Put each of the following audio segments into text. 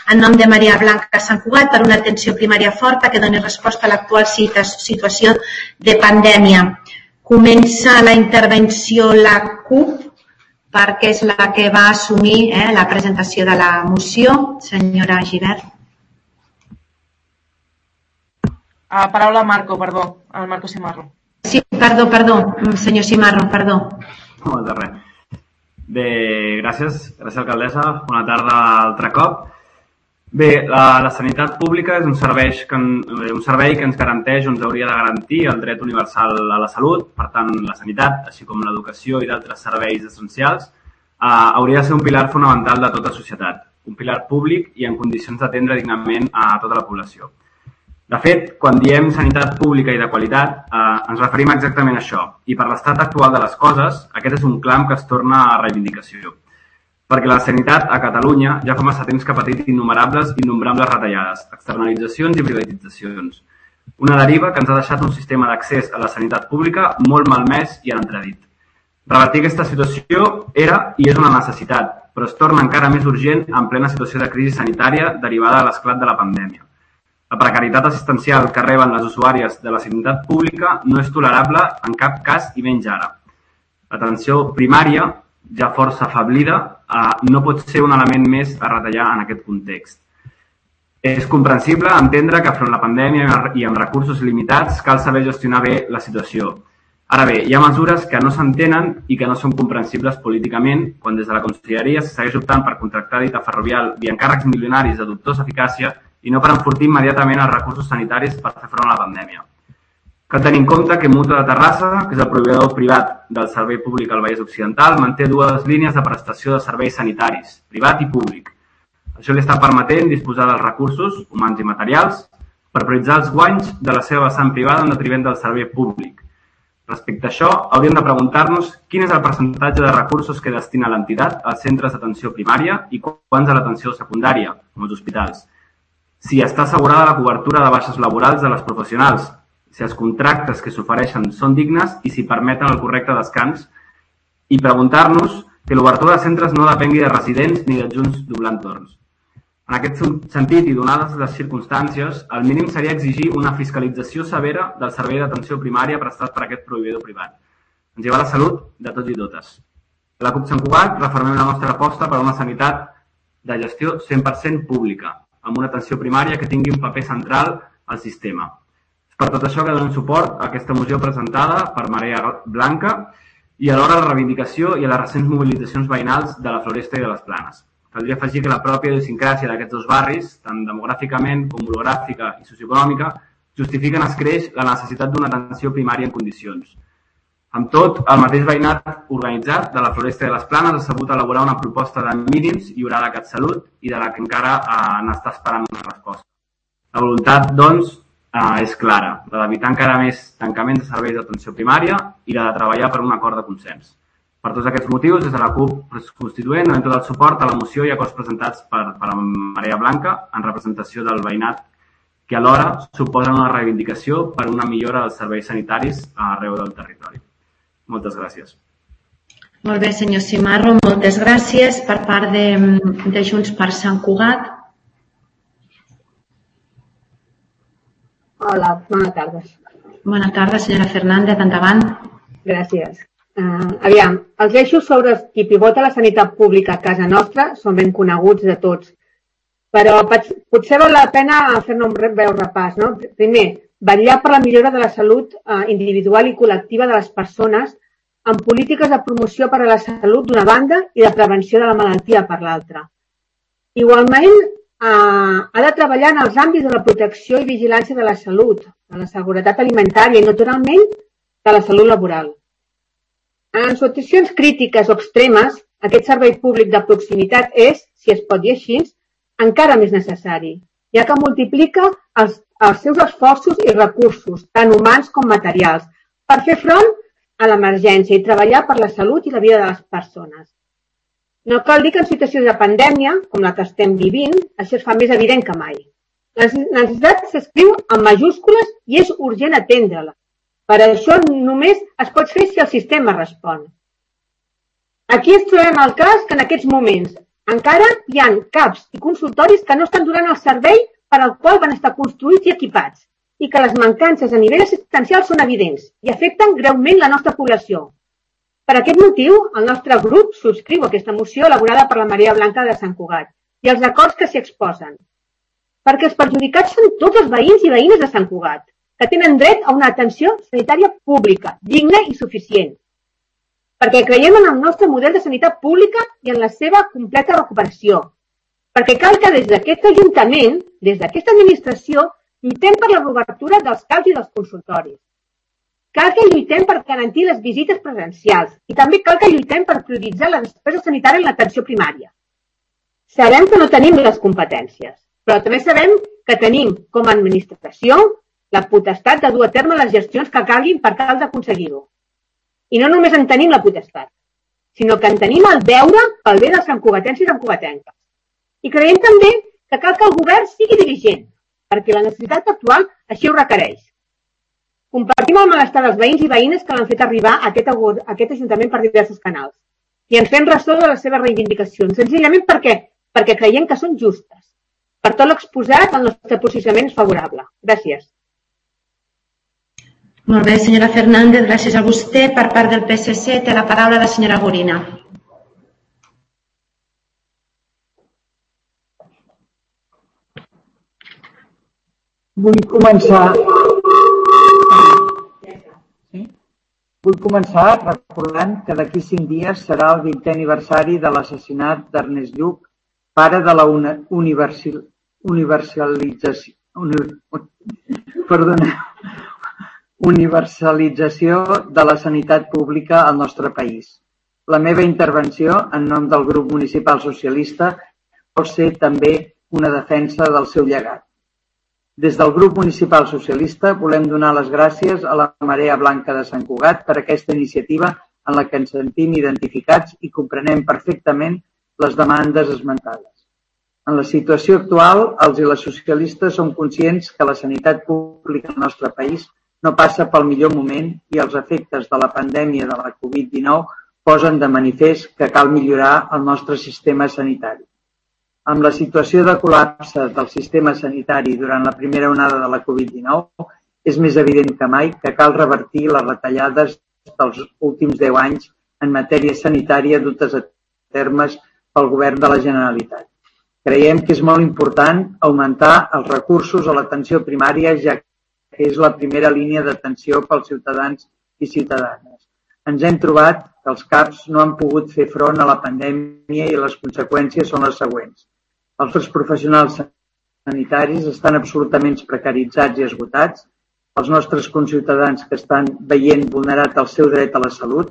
en nom de Maria Blanca Sant Cugat per una atenció primària forta que doni resposta a l'actual situació de pandèmia. Comença la intervenció la CUP, perquè és la que va assumir la presentació de la moció. Senyora Gibert. Paraula a Marco, perdó, al Marco Simarro. Sí, perdó, senyor Simarro, perdó. No, de res. Bé, gràcies alcaldessa, bona tarda altre cop. Bé, la sanitat pública és un servei que ens garanteix o ens hauria de garantir el dret universal a la salut. Per tant, la sanitat, així com l'educació i d'altres serveis essencials, hauria de ser un pilar fonamental de tota societat, un pilar públic i en condicions d'atendre dignament a tota la població. De fet, quan diem sanitat pública i de qualitat, ens referim exactament a això. I per l'estat actual de les coses, aquest és un clam que es torna a reivindicació. Perquè la sanitat a Catalunya ja fa massa temps que ha patit innombrables retallades, externalitzacions i privatitzacions. Una deriva que ens ha deixat un sistema d'accés a la sanitat pública molt malmès i en entredit. Revertir aquesta situació era i és una necessitat, però es torna encara més urgent en plena situació de crisi sanitària derivada de l'esclat de la pandèmia. La precarietat assistencial que reben les usuàries de la sanitat pública no és tolerable en cap cas i menys ara. L'atenció primària, ja força afablida, no pot ser un element més a retallar en aquest context. És comprensible entendre que enfront la pandèmia i amb recursos limitats cal saber gestionar bé la situació. Ara bé, hi ha mesures que no s'entenen i que no són comprensibles políticament quan des de la Conselleria se segueix optant per contractar dita ferrovial via encàrrecs milionaris de dubtosa eficàcia i no per enfortir immediatament els recursos sanitaris per fer front a la pandèmia. Cal tenir en compte que Mútua de Terrassa, que és el proveïdor privat del servei públic al Vallès Occidental, manté dues línies de prestació de serveis sanitaris, privat i públic. Això li està permetent disposar dels recursos, humans i materials, per prioritzar els guanys de la seva vessant privada en detriment del servei públic. Respecte a això, hauríem de preguntar-nos quin és el percentatge de recursos que destina l'entitat als centres d'atenció primària i quants a l'atenció secundària, com els hospitals. Si està assegurada la cobertura de baixes laborals de les professionals, si els contractes que s'ofereixen són dignes i si permeten el correcte descans, i preguntar-nos que l'obertura de centres no depengui de residents ni d'adjunts doblant torns. En aquest sentit, i donades les circumstàncies, el mínim seria exigir una fiscalització severa del servei d'atenció primària prestat per aquest proveïdor privat. Ens hi va la salut de tots i totes. A la CUP Sant Cugat refermem la nostra aposta per una sanitat de gestió 100% pública, amb una atenció primària que tingui un paper central al sistema. És per tot això que donem suport a aquesta moció presentada per Maria Blanca i alhora a la reivindicació i a les recents mobilitzacions veïnals de la Floresta i de les Planes. Caldria afegir que la pròpia idiosincràsia d'aquests dos barris, tant demogràficament com orogràfica i socioeconòmica, justifiquen escreix la necessitat d'una atenció primària en condicions. Amb tot, el mateix veïnat organitzat de la Floresta i de les Planes ha sabut elaborar una proposta de mínims lliurada a CatSalut i de la que encara n'està esperant una resposta. La voluntat, doncs, és clara, la d'evitar encara més tancaments de serveis d'atenció primària i la de treballar per un acord de consens. Per tots aquests motius, des de la CUP Constituent donem tot el suport a la moció i acords presentats per Maria Blanca en representació del veïnat que alhora suposen una reivindicació per una millora dels serveis sanitaris arreu del territori. Moltes gràcies. Molt bé, senyor Simarro, moltes gràcies. Per part de Junts per Sant Cugat. Hola, bona tarda. Bona tarda, senyora Fernández, endavant. Gràcies. Aviam, els eixos sobre els qui pivota la sanitat pública a casa nostra són ben coneguts de tots, però potser val la pena fer-ne un breu repàs. No? Primer, vetllar per la millora de la salut individual i col·lectiva de les persones amb polítiques de promoció per a la salut d'una banda i de prevenció de la malaltia per l'altra. Igualment, ha de treballar en els àmbits de la protecció i vigilància de la salut, de la seguretat alimentària i, naturalment, de la salut laboral. En situacions crítiques o extremes, aquest servei públic de proximitat és, si es pot dir així, encara més necessari, ja que multiplica els seus esforços i recursos, tant humans com materials, per fer front a l'emergència i treballar per la salut i la vida de les persones. No cal dir que en situacions de pandèmia, com la que estem vivint, això es fa més evident que mai. La necessitat s'escriu en majúscules i és urgent atendre-la. Per això només es pot fer si el sistema respon. Aquí ens trobem el cas que en aquests moments Encara hi ha CAPs i consultoris que no estan donant el servei per al qual van estar construïts i equipats i que les mancances a nivell assistencial són evidents i afecten greument la nostra població. Per aquest motiu, el nostre grup subscriu aquesta moció elaborada per la Marea Blanca de Sant Cugat i els acords que s'hi exposen. Perquè els perjudicats són tots els veïns i veïnes de Sant Cugat, que tenen dret a una atenció sanitària pública, digna i suficient. Perquè creiem en el nostre model de sanitat pública i en la seva completa recuperació. Perquè cal que des d'aquest Ajuntament, des d'aquesta administració, lluitem per la reobertura dels CAPs i dels consultoris. Cal que lluitem per garantir les visites presencials i també cal que lluitem per prioritzar la despesa sanitària en l'atenció primària. Sabem que no tenim les competències, però també sabem que tenim, com a administració, la potestat de dur a terme les gestions que calguin per tal d'aconseguir-ho. I no només en tenim la potestat, sinó que en tenim el deure pel bé dels santcugatencs i santcugatenques. I creiem també que cal que el govern sigui diligent, perquè la necessitat actual així ho requereix. Compartim el malestar dels veïns i veïnes que l'han fet arribar a aquest Ajuntament per diversos canals i ens fem ressò de les seves reivindicacions, senzillament perquè creiem que són justes. Per tot l'exposat, el nostre posicionament és favorable. Gràcies. Molt bé, senyora Fernández, gràcies a vostè. Per part del PSC té la paraula la senyora Gorina. Vull començar recordant que d'aquí 5 dies serà el 20è aniversari de l'assassinat d'Ernest Lluch, pare de la universalització de la sanitat pública al nostre país. La meva intervenció, en nom del grup municipal socialista, pot ser també una defensa del seu llegat. Des del grup municipal socialista volem donar les gràcies a la Marea Blanca de Sant Cugat per aquesta iniciativa en la que ens sentim identificats i comprenem perfectament les demandes esmentades. En la situació actual, els i les socialistes som conscients que la sanitat pública al nostre país no passa pel millor moment i els efectes de la pandèmia de la Covid-19 posen de manifest que cal millorar el nostre sistema sanitari. Amb la situació de col·lapse del sistema sanitari durant la primera onada de la Covid-19, és més evident que mai que cal revertir les retallades dels últims 10 anys en matèria sanitària dutes a termes pel govern de la Generalitat. Creiem que és molt important augmentar els recursos a l'atenció primària, ja que és la primera línia d'atenció pels ciutadans i ciutadanes. Ens hem trobat que els CAPs no han pogut fer front a la pandèmia i les conseqüències són les següents. Els nostres professionals sanitaris estan absolutament precaritzats i esgotats, els nostres conciutadans que estan veient vulnerat el seu dret a la salut,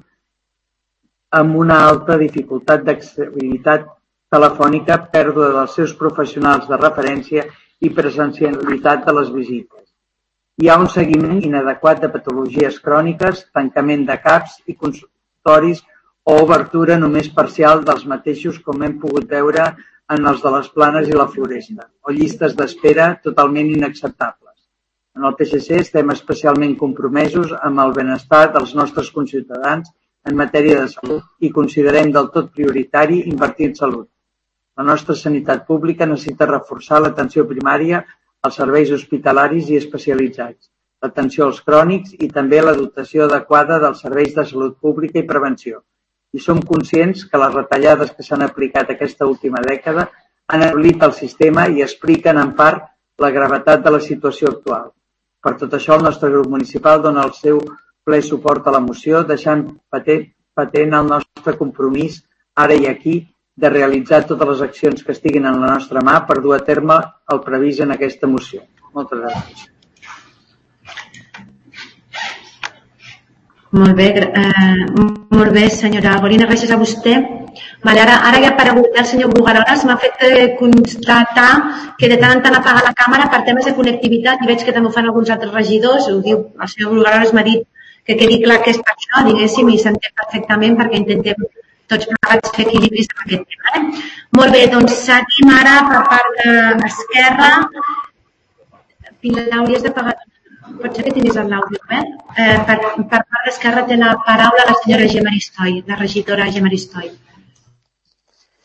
amb una alta dificultat d'accessibilitat telefònica, pèrdua dels seus professionals de referència i presencialitat de les visites. Hi ha un seguiment inadequat de patologies cròniques, tancament de CAPs i consultoris o obertura només parcial dels mateixos, com hem pogut veure en els de les Planes i la Floresta, o llistes d'espera totalment inacceptables. En el PSC estem especialment compromesos amb el benestar dels nostres conciutadans en matèria de salut i considerem del tot prioritari invertir en salut. La nostra sanitat pública necessita reforçar l'atenció primària, els serveis hospitalaris i especialitzats, l'atenció als crònics i també la dotació adequada dels serveis de salut pública i prevenció. I som conscients que les retallades que s'han aplicat aquesta última dècada han enrolit el sistema i expliquen en part la gravetat de la situació actual. Per tot això, el nostre grup municipal dona el seu ple suport a la moció, deixant patent el nostre compromís, ara i aquí, de realitzar totes les accions que estiguin en la nostra mà per dur a terme el previst en aquesta moció. Moltes gràcies. Molt bé, senyora Gorina, gràcies a vostè. Vale, ara ja ha aparegut el senyor Brugaroles, m'ha fet constatar que de tant en tant apaga la càmera per temes de connectivitat i veig que també ho fan alguns altres regidors. Ho diu, el senyor Brugaroles m'ha dit que quedi clar que és per això, diguéssim, i s'entén perfectament perquè intentem tots plegats fer equilibris en aquest tema. Molt bé, doncs seguim ara per part d'Esquerra. Pilar, hauries de pagar... Pot ser que tinguis l'àudio obert. Per part d'Esquerra té la paraula la senyora Gemma Aristoi, la regidora Gemma Aristoi.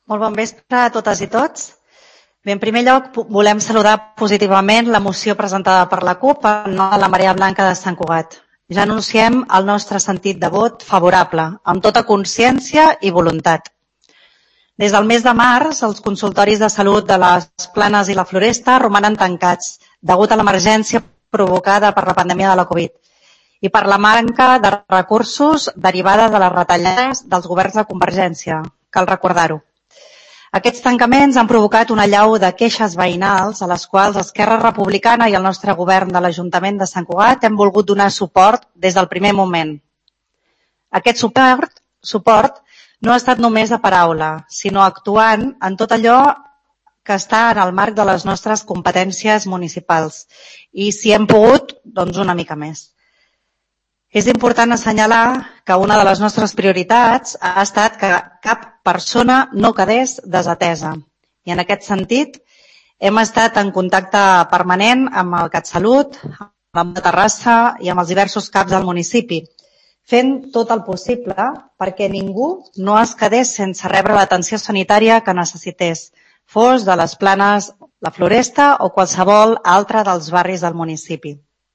Molt bon vespre a totes i tots. Bé, en primer lloc, volem saludar positivament la moció presentada per la CUP en nom de la Marea Blanca de Sant Cugat. Ja anunciem el nostre sentit de vot favorable, amb tota consciència i voluntat. Des del mes de març, els consultoris de salut de les Planes i la Floresta romanen tancats degut a l'emergència provocada per la pandèmia de la Covid i per la manca de recursos derivada de les retallades dels governs de Convergència. Cal recordar-ho. Aquests tancaments han provocat una allau de queixes veïnals a les quals Esquerra Republicana i el nostre govern de l'Ajuntament de Sant Cugat hem volgut donar suport des del primer moment. Aquest suport no ha estat només de paraula, sinó actuant en tot allò que està en el marc de les nostres competències municipals i, si hem pogut, doncs una mica més. És important assenyalar que una de les nostres prioritats ha estat que cap persona no quedés desatesa. I en aquest sentit hem estat en contacte permanent amb el CatSalut, amb la Terrassa i amb els diversos CAPs del municipi, fent tot el possible perquè ningú no es quedés sense rebre l'atenció sanitària que necessités, fos de les Planes, la Floresta o qualsevol altre dels barris del municipi.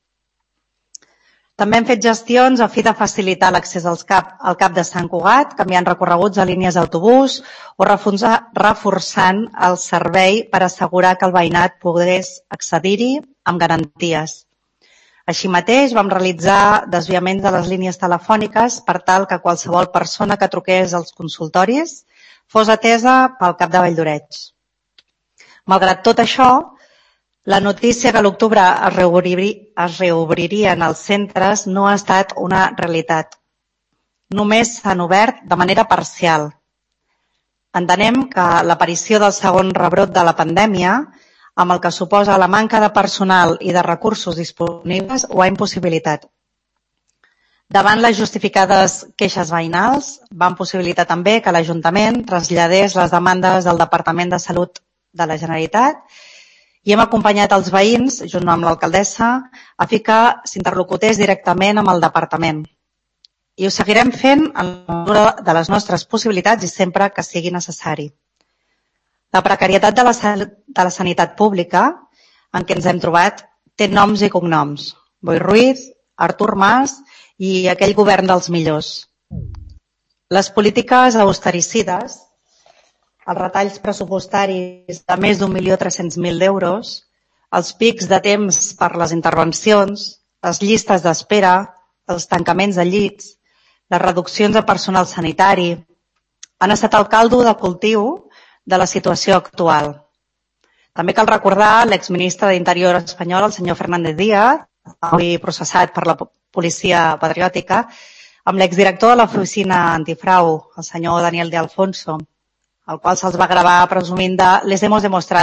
També hem fet gestions a fi de facilitar l'accés al CAP de Sant Cugat, canviant recorreguts a línies d'autobús o reforçant el servei per assegurar que el veïnat pogués accedir-hi amb garanties. Així mateix, vam realitzar desviaments de les línies telefòniques per tal que qualsevol persona que truqués als consultoris fos atesa pel CAP de Valldoreix. Malgrat tot això, la notícia que a l'octubre es reobririen els centres no ha estat una realitat. Només s'han obert de manera parcial. Entenem que l'aparició del segon rebrot de la pandèmia, amb el que suposa la manca de personal i de recursos disponibles, ho ha impossibilitat. Davant les justificades queixes veïnals, van possibilitar també que l'Ajuntament traslladés les demandes del Departament de Salut de la Generalitat i hem acompanyat els veïns, junt amb l'alcaldessa, a fi que s'interlocutés directament amb el departament. I ho seguirem fent en la mesura de les nostres possibilitats i sempre que sigui necessari. La precarietat de la sanitat pública en què ens hem trobat té noms i cognoms. Boi Ruiz, Artur Mas i aquell govern dels millors. Les polítiques austericides, els retalls pressupostaris de més d'1.300.000 d'euros, els pics de temps per les intervencions, les llistes d'espera, els tancaments de llits, les reduccions de personal sanitari, han estat el caldo de cultiu de la situació actual. També cal recordar l'exministre d'Interior espanyol, el senyor Fernández Díaz, avui processat per la policia patriòtica, amb l'exdirector de l'oficina antifrau, el senyor Daniel de Alfonso, al qual se'ls va gravar presumint de les hemos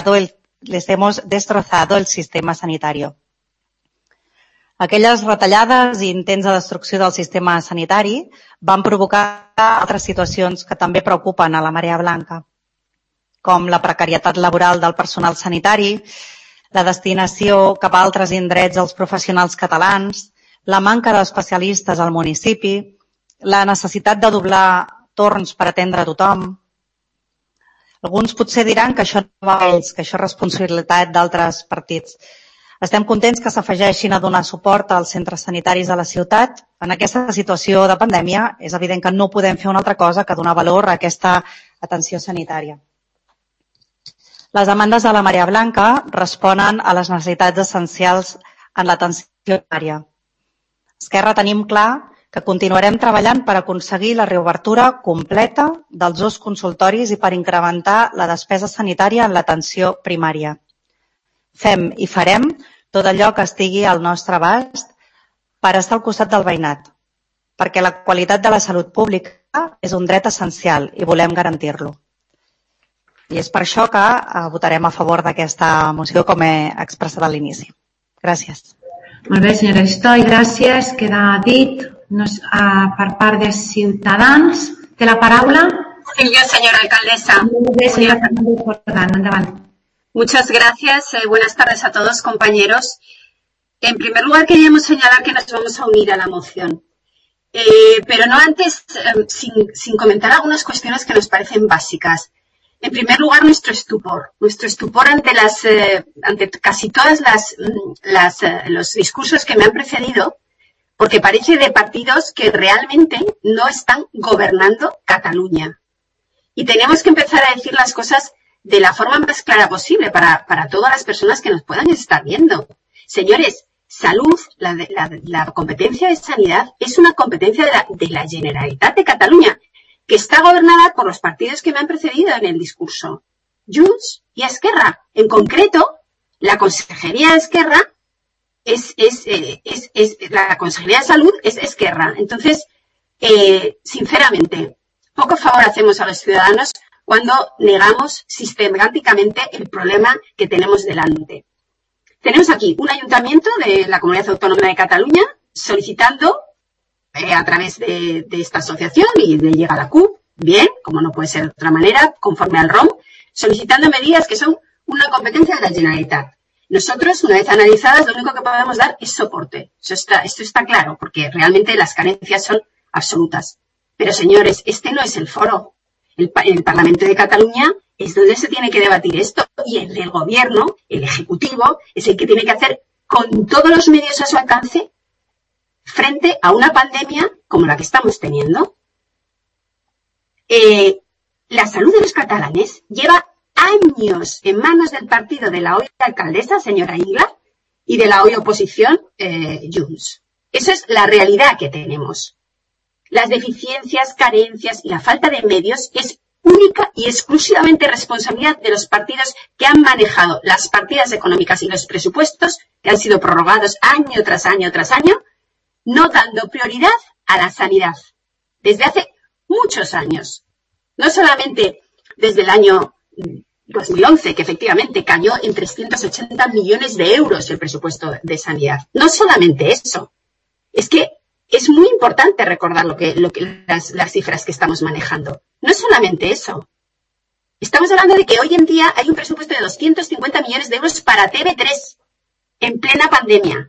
destrozado el sistema sanitario. Aquelles retallades i intents de destrucció del sistema sanitari van provocar altres situacions que també preocupen a la Marea Blanca, com la precarietat laboral del personal sanitari, la destinació cap a altres indrets dels professionals catalans, la manca d'especialistes al municipi, la necessitat de doblar torns per atendre a tothom. Alguns potser diran que això no va a ells, que això és responsabilitat d'altres partits. Estem contents que s'afegeixin a donar suport als centres sanitaris de la ciutat. En aquesta situació de pandèmia és evident que no podem fer una altra cosa que donar valor a aquesta atenció sanitària. Les demandes de la Marea Blanca responen a les necessitats essencials en l'atenció primària. Esquerra tenim clar que continuarem treballant per aconseguir la reobertura completa dels 2 consultoris i per incrementar la despesa sanitària en l'atenció primària. Fem i farem tot allò que estigui al nostre abast per estar al costat del veïnat, perquè la qualitat de la salut pública és un dret essencial i volem garantir-lo. I és per això que votarem a favor d'aquesta moció, com he expressat a l'inici. Gràcies. Molt bé, senyora Estoy, gràcies. Queda dit per part de Ciutadans. Té la paraula. Sí, yo, señora alcaldesa. Molt bé, senyora Fernández Jordán, endavant. Muchas gracias. Buenas tardes a todos, compañeros. En primer lugar, queríamos señalar que nos vamos a unir a la moción. Pero no antes, sin comentar algunas cuestiones que nos parecen básicas. En primer lugar, nuestro estupor ante casi todas los discursos que me han precedido, porque parece de partidos que realmente no están gobernando Cataluña. Y tenemos que empezar a decir las cosas de la forma más clara posible para todas las personas que nos puedan estar viendo. Señores, salud, la competencia de sanidad es una competencia de la Generalitat de Cataluña, que está gobernada por los partidos que me han precedido en el discurso, Junts y Esquerra. En concreto, la Consejería de Esquerra la Consejería de Salud es Esquerra. Entonces, sinceramente, poco favor hacemos a los ciudadanos cuando negamos sistemáticamente el problema que tenemos delante. Tenemos aquí un ayuntamiento de la Comunidad Autónoma de Cataluña solicitando a través de esta asociación, y le llega a la CUP, bien, como no puede ser de otra manera, conforme al ROM, solicitando medidas que son una competencia de la Generalitat. Nosotros, una vez analizadas, lo único que podemos dar es soporte. Esto está claro, porque realmente las carencias son absolutas. Pero, señores, este no es el foro. El Parlamento de Cataluña es donde se tiene que debatir esto, y el del Gobierno, el Ejecutivo, es el que tiene que hacer con todos los medios a su alcance frente a una pandemia como la que estamos teniendo. La salud de los catalanes lleva años en manos del partido de la hoy alcaldesa, señora Ingla, y de la hoy oposición, Junts. Esa es la realidad que tenemos. Las deficiencias, carencias y la falta de medios es única y exclusivamente responsabilidad de los partidos que han manejado las partidas económicas y los presupuestos que han sido prorrogados año tras año tras año, no dando prioridad a la sanidad desde hace muchos años. No solamente desde el año 2011, que efectivamente cayó en 380 millones de euros el presupuesto de sanidad. No solamente eso, es que es muy importante recordar las cifras que estamos manejando. No solamente eso. Estamos hablando de que hoy en día hay un presupuesto de 250 millones de euros para TV3 en plena pandemia.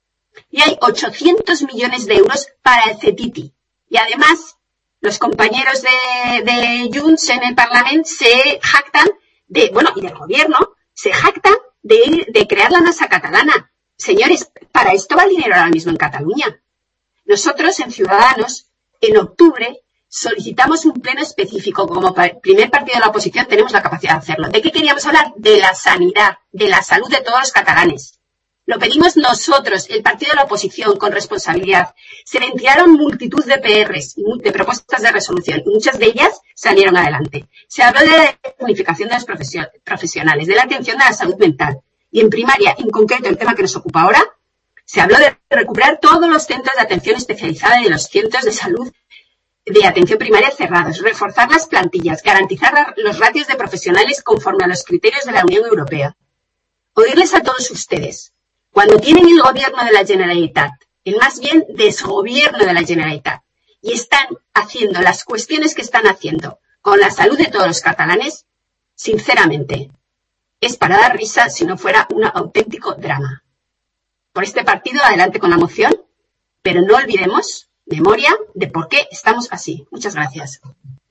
Y hay 800 millones de euros para el CETITI. Y además, los compañeros de Junts en el Parlamento se jactan y del Gobierno, se jactan de crear la NASA catalana. Señores, para esto va el dinero ahora mismo en Cataluña. Nosotros, en Ciudadanos, en octubre, solicitamos un pleno específico. Como primer partido de la oposición tenemos la capacidad de hacerlo. ¿De qué queríamos hablar? De la sanidad, de la salud de todos los catalanes. Lo pedimos nosotros, el partido de la oposición, con responsabilidad. Se ventilaron multitud de PRs y de propuestas de resolución, y muchas de ellas salieron adelante. Se habló de la unificación de los profesionales, de la atención a la salud mental. Y en primaria, en concreto, el tema que nos ocupa ahora, se habló de recuperar todos los centros de atención especializada y de los centros de salud de atención primaria cerrados, reforzar las plantillas, garantizar los ratios de profesionales conforme a los criterios de la Unión Europea. Oírles a todos ustedes. Cuando tienen el gobierno de la Generalitat, el más bien desgobierno de la Generalitat, y están haciendo las cuestiones que están haciendo con la salud de todos los catalanes, sinceramente, es para dar risa si no fuera un auténtico drama. Por este partido, adelante con la moción, pero no olvidemos memoria de por qué estamos así. Muchas gracias.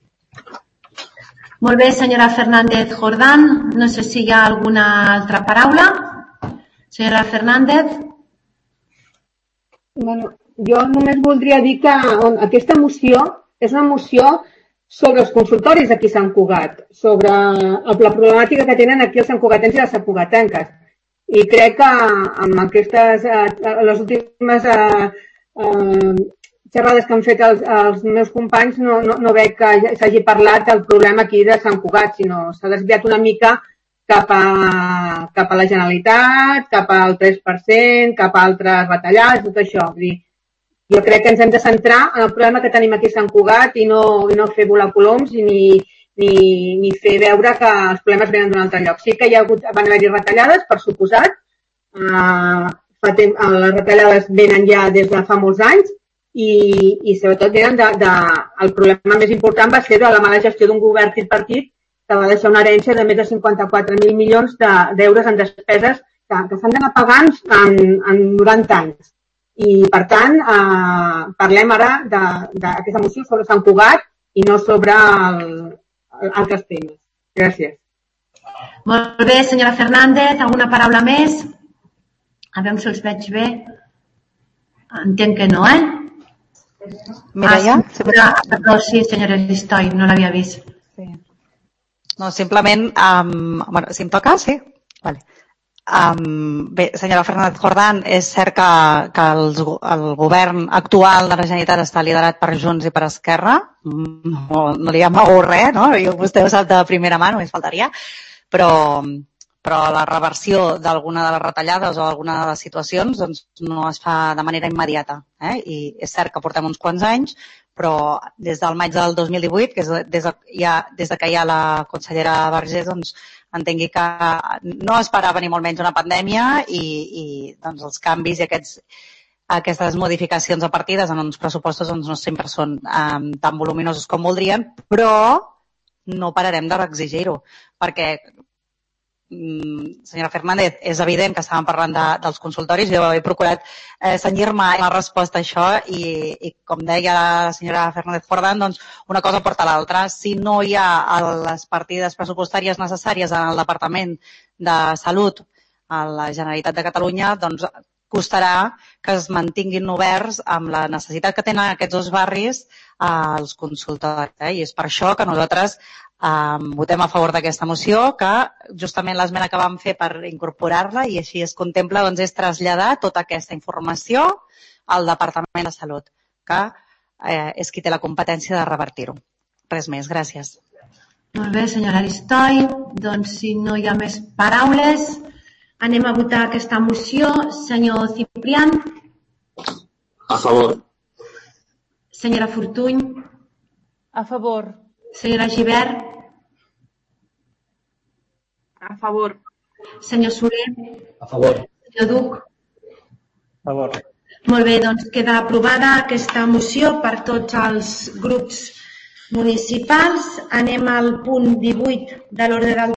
Molt bé, senyora Fernández Jordán. No sé si hi ha alguna altra paraula. Senyora Fernández. Bueno, jo només voldria dir que aquesta moció és una moció sobre els consultoris aquí a Sant Cugat, sobre la problemàtica que tenen aquí els santcugatens i les santcugatenques. I crec que amb aquestes, les últimes xerrades que han fet els meus companys no veig que s'hagi parlat del problema aquí de Sant Cugat, sinó s'ha desviat una mica cap a la Generalitat, cap al 3%, cap a altres retallades, tot això. Jo crec que ens hem de centrar en el problema que tenim aquí a Sant Cugat i no fer volar coloms ni fer veure que els problemes venen d'un altre lloc. Sí que van haver-hi retallades, per suposat. Les retallades venen ja des de fa molts anys i sobretot venen el problema més important va ser de la mala gestió d'un govern tripartit que va deixar una herència de més de 54.000 milions d'euros en despeses que s'han d'anar pagant en 90 anys. I, per tant, parlem ara d'aquesta moció sobre Sant Cugat i no sobre altres temes. Gràcies. Molt bé, senyora Fernández, alguna paraula més? A veure si els veig bé. Entenc que no, Mireia? Perdó, sí, senyora Aristoi, no l'havia vist. Sí. No, simplement, si em toca, sí? Vale. Bé, senyora Fernández Jordán, és cert que el govern actual de la Generalitat està liderat per Junts i per Esquerra. No li amago res, no? Vostè ho sap de primera mà, només faltaria. Però la reversió d'alguna de les retallades o d'alguna de les situacions doncs, no es fa de manera immediata. I és cert que portem uns quants anys, però des del maig del 2018, que és des que hi ha la consellera Vergés, doncs, entengui que no esperava ni molt menys una pandèmia i doncs, els canvis i aquestes modificacions a partides en uns pressupostos doncs, no sempre són tan voluminosos com voldrien, però no pararem d'exigir-ho, perquè senyora Fernández, és evident que estàvem parlant dels consultoris. Jo he procurat cenyir-me la resposta a això i com deia la senyora Fernández Jordán, doncs una cosa porta a l'altra. Si no hi ha les partides pressupostàries necessàries en el Departament de Salut a la Generalitat de Catalunya, doncs costarà que es mantinguin oberts amb la necessitat que tenen aquests dos barris als consultoris. I és per això que nosaltres votem a favor d'aquesta moció, que justament l'esmena que vam fer per incorporar-la i així es contempla doncs, és traslladar tota aquesta informació al Departament de Salut, que és qui té la competència de revertir-ho. Res més, gràcies. Molt bé, senyora Aristoi. Doncs si no hi ha més paraules, anem a votar aquesta moció. Senyor Ciprián. A favor. Senyora Fortuny. A favor. Senyora Gibert. A favor. Senyor Soler. A favor. Senyor Duc. A favor. Molt bé, doncs queda aprovada aquesta moció per tots els grups municipals. Anem al punt 18 de l'ordre del